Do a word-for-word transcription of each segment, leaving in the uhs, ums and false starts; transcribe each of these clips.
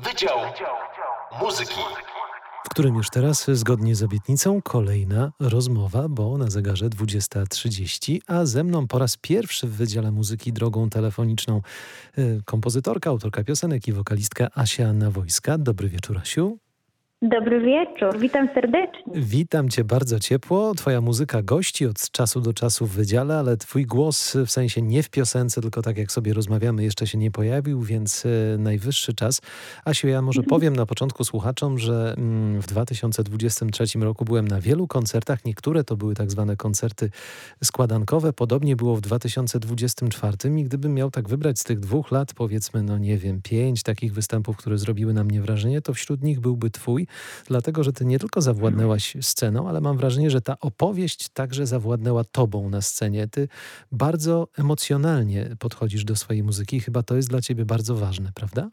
Wydział Muzyki, w którym już teraz, zgodnie z obietnicą, kolejna rozmowa, bo na zegarze dwudziesta trzydzieści, a ze mną po raz pierwszy w Wydziale Muzyki drogą telefoniczną y, kompozytorka, autorka piosenek i wokalistka Asia Nawojska. Dobry wieczór, Asiu. Dobry wieczór, witam serdecznie. Witam cię bardzo ciepło. Twoja muzyka gości od czasu do czasu w Wydziale, ale twój głos, w sensie nie w piosence, tylko tak jak sobie rozmawiamy, jeszcze się nie pojawił, więc y, najwyższy czas. Asiu, ja może powiem na początku słuchaczom, że mm, w dwa tysiące dwudziestym trzecim roku byłem na wielu koncertach. Niektóre to były tak zwane koncerty składankowe. Podobnie było w dwa tysiące dwudziestym czwartym i gdybym miał tak wybrać z tych dwóch lat, powiedzmy, no nie wiem, pięć takich występów, które zrobiły na mnie wrażenie, to wśród nich byłby twój. Dlatego, że ty nie tylko zawładnęłaś sceną, ale mam wrażenie, że ta opowieść także zawładnęła tobą na scenie. Ty bardzo emocjonalnie podchodzisz do swojej muzyki. Chyba to jest dla ciebie bardzo ważne, prawda?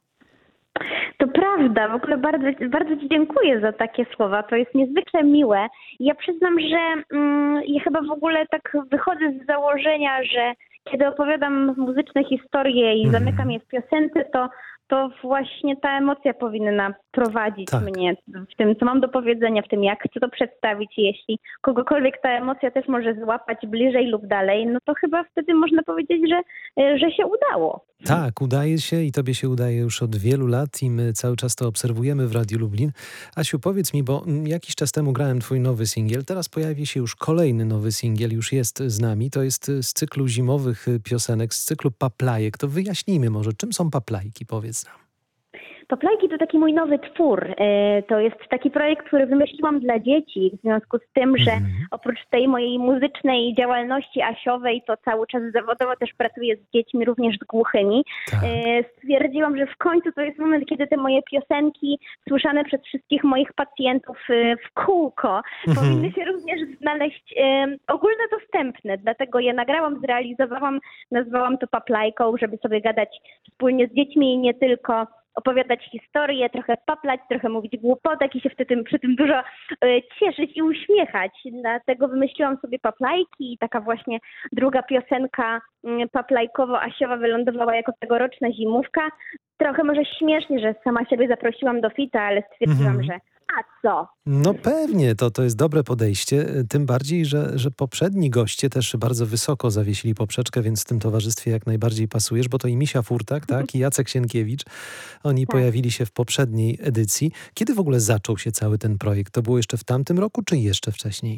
To prawda, w ogóle bardzo, bardzo ci dziękuję za takie słowa, to jest niezwykle miłe. Ja przyznam, że mm, ja chyba w ogóle tak wychodzę z założenia, że kiedy opowiadam muzyczne historie i zamykam je w piosence, to to właśnie ta emocja powinna prowadzić tak. mnie w tym, co mam do powiedzenia, w tym, jak chcę to przedstawić. Jeśli kogokolwiek ta emocja też może złapać bliżej lub dalej, no to chyba wtedy można powiedzieć, że, że się udało. Tak, udaje się i tobie się udaje już od wielu lat i my cały czas to obserwujemy w Radiu Lublin. Asiu, powiedz mi, bo jakiś czas temu grałem twój nowy singiel, teraz pojawi się już kolejny nowy singiel, już jest z nami. To jest z cyklu zimowych piosenek, z cyklu paplajek. To wyjaśnijmy może, czym są paplajki, powiedz nam. Paplajki to taki mój nowy twór. To jest taki projekt, który wymyśliłam dla dzieci, w związku z tym, że oprócz tej mojej muzycznej działalności asiowej, to cały czas zawodowo też pracuję z dziećmi, również z głuchymi. Tak. Stwierdziłam, że w końcu to jest moment, kiedy te moje piosenki, słyszane przez wszystkich moich pacjentów w kółko, mhm. powinny się również znaleźć ogólnodostępne. Dlatego je nagrałam, zrealizowałam, nazwałam to paplajką, żeby sobie gadać wspólnie z dziećmi i nie tylko opowiadać historię, trochę paplać, trochę mówić głupotek i się wtedy przy tym dużo y, cieszyć i uśmiechać. Dlatego wymyśliłam sobie paplajki i taka właśnie druga piosenka y, paplajkowo-asiowa wylądowała jako tegoroczna zimówka. Trochę może śmiesznie, że sama siebie zaprosiłam do fita, ale stwierdziłam, mhm. że a co? No pewnie, to, to jest dobre podejście, tym bardziej, że, że poprzedni goście też bardzo wysoko zawiesili poprzeczkę, więc w tym towarzystwie jak najbardziej pasujesz, bo to i Misia Furtak, tak, i Jacek Sienkiewicz, oni tak. pojawili się w poprzedniej edycji. Kiedy w ogóle zaczął się cały ten projekt? To było jeszcze w tamtym roku, czy jeszcze wcześniej?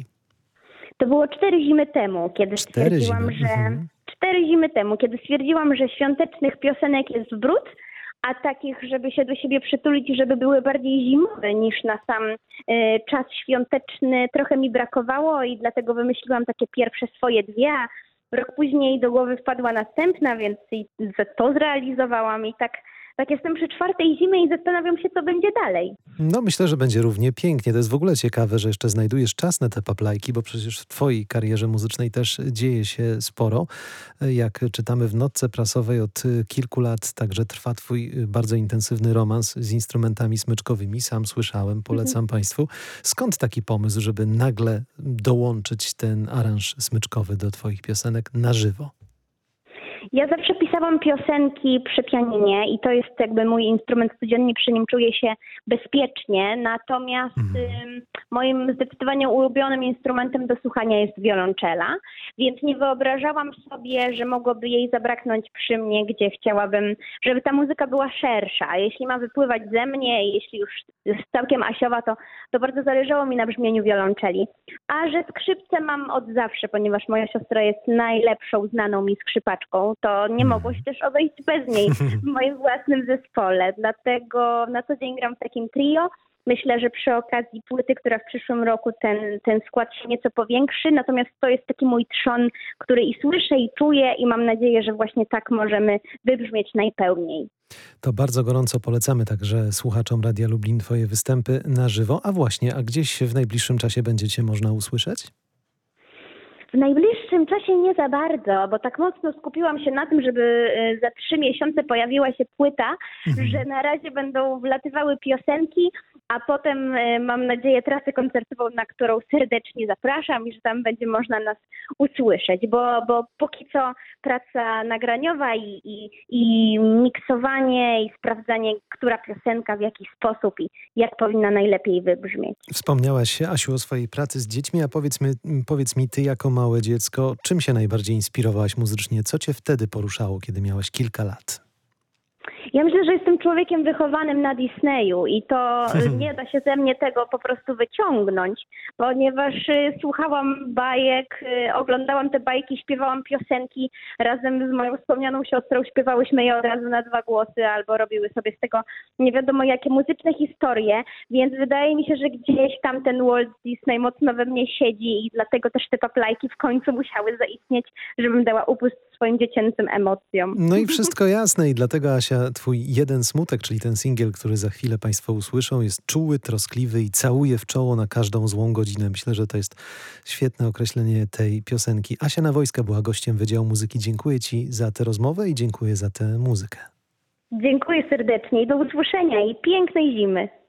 To było cztery zimy temu, kiedy cztery stwierdziłam, zimy. że... Mhm. Cztery zimy temu, kiedy stwierdziłam, że świątecznych piosenek jest brud, a takich, żeby się do siebie przytulić, żeby były bardziej zimowe niż na sam y, czas świąteczny, trochę mi brakowało i dlatego wymyśliłam takie pierwsze swoje dwie, a rok później do głowy wpadła następna, więc i to zrealizowałam i tak, tak jestem przy czwartej zimie i zastanawiam się, co będzie dalej. No myślę, że będzie równie pięknie. To jest w ogóle ciekawe, że jeszcze znajdujesz czas na te paplajki, bo przecież w twojej karierze muzycznej też dzieje się sporo. Jak czytamy w notce prasowej, od kilku lat także trwa twój bardzo intensywny romans z instrumentami smyczkowymi. Sam słyszałem, polecam mhm. państwu. Skąd taki pomysł, żeby nagle dołączyć ten aranż smyczkowy do twoich piosenek na żywo? Ja zawsze pisałam piosenki przy pianinie i to jest jakby mój instrument codziennie, przy nim czuję się bezpiecznie, natomiast mm. y, moim zdecydowanie ulubionym instrumentem do słuchania jest wiolonczela, więc nie wyobrażałam sobie, że mogłoby jej zabraknąć przy mnie, gdzie chciałabym, żeby ta muzyka była szersza, a jeśli ma wypływać ze mnie, jeśli już jest całkiem asiowa, to, to bardzo zależało mi na brzmieniu wiolonczeli. A że skrzypce mam od zawsze, ponieważ moja siostra jest najlepszą znaną mi skrzypaczką, to nie mogło się też obejść bez niej w moim własnym zespole. Dlatego na co dzień gram w takim trio. Myślę, że przy okazji płyty, która w przyszłym roku ten, ten skład się nieco powiększy. Natomiast to jest taki mój trzon, który i słyszę, i czuję i mam nadzieję, że właśnie tak możemy wybrzmieć najpełniej. To bardzo gorąco polecamy także słuchaczom Radia Lublin twoje występy na żywo. A właśnie, a gdzieś w najbliższym czasie będziecie można usłyszeć? W najbliższym czasie nie za bardzo, bo tak mocno skupiłam się na tym, żeby za trzy miesiące pojawiła się płyta, mhm. że na razie będą wlatywały piosenki, a potem e, mam nadzieję trasę koncertową, na którą serdecznie zapraszam i że tam będzie można nas usłyszeć, bo, bo póki co praca nagraniowa i, i, i miksowanie i sprawdzanie, która piosenka w jaki sposób i jak powinna najlepiej wybrzmieć. Wspomniałaś, Asiu, o swojej pracy z dziećmi, a powiedz mi, powiedz mi ty jako małe dziecko, czym się najbardziej inspirowałaś muzycznie? Co cię wtedy poruszało, kiedy miałaś kilka lat? Ja myślę, że jestem człowiekiem wychowanym na Disneyu i to nie da się ze mnie tego po prostu wyciągnąć, ponieważ y, słuchałam bajek, y, oglądałam te bajki, śpiewałam piosenki razem z moją wspomnianą siostrą, śpiewałyśmy je od razu na dwa głosy albo robiły sobie z tego nie wiadomo jakie muzyczne historie, więc wydaje mi się, że gdzieś tam ten Walt Disney mocno we mnie siedzi i dlatego też te paplajki w końcu musiały zaistnieć, żebym dała upust swoim dziecięcym emocjom. No i wszystko jasne i dlatego, Asia, twój jeden smutek, czyli ten singiel, który za chwilę państwo usłyszą, jest czuły, troskliwy i całuje w czoło na każdą złą godzinę. Myślę, że to jest świetne określenie tej piosenki. Asia Nawojska była gościem Wydziału Muzyki. Dziękuję ci za tę rozmowę i dziękuję za tę muzykę. Dziękuję serdecznie i do usłyszenia i pięknej zimy.